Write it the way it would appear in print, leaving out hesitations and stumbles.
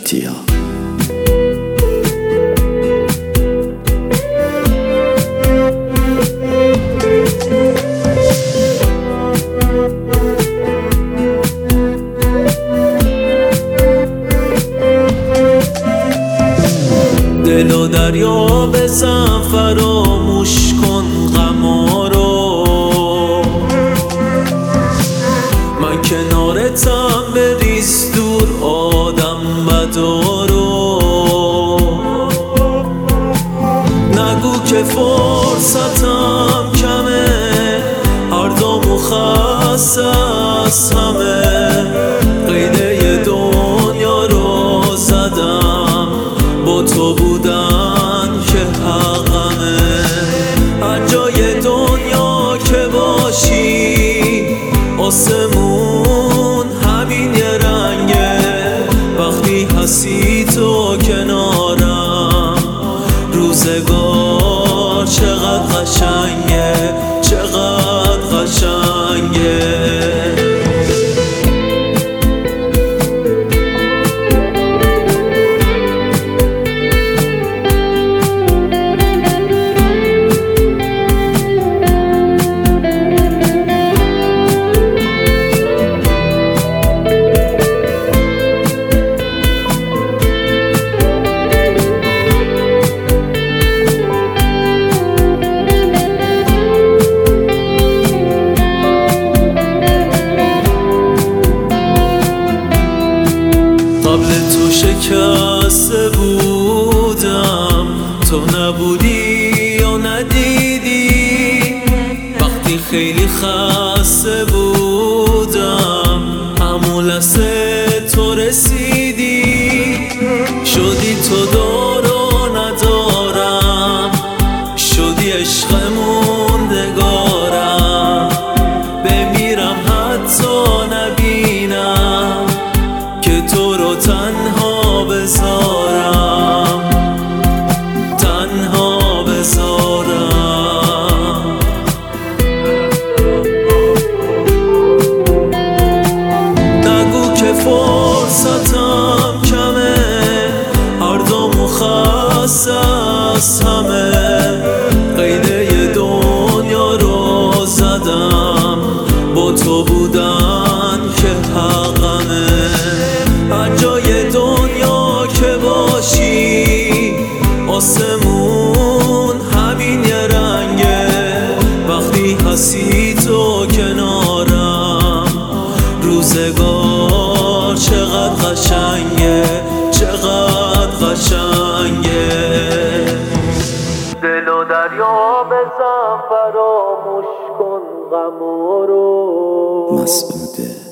جدیا. دل و دریا بزن فراموش کن غما رو، من کنارتم بریز دور آدم بدا رو. نگو که فرصتم کمه، هر دامو خسته از همه، قیده دنیا رو زدم، با تو بودن که حقمه. هر جای دنیا که باشی آسمون همین یه رنگه، وقتی هستی تو کنارم روزگار چقدر قشنگه، چقدر قشنگه. قبل تو شکسته بودم، تو نبودی یا ندیدی، وقتی خیلی خسته بودم همون لحظه تو رسیدی. شدی تو دارو ندارم، شدی عشق موندگارم، بمیرم حتی نبینم که تو رو تنها بذارم، تنها بذارم. نگو که فرصتم کمه، هر دامو خسته از همه، قیده دنیا رو زدم، با تو بودن که حقمه. هر جای دنیا که باشی آسمون همین یه رنگه، وقتی هستی تو کنارم روزگار چقدر قشنگه، چقدر قشنگه. دل و دریا بزن فراموش کن غما رو. مسعوده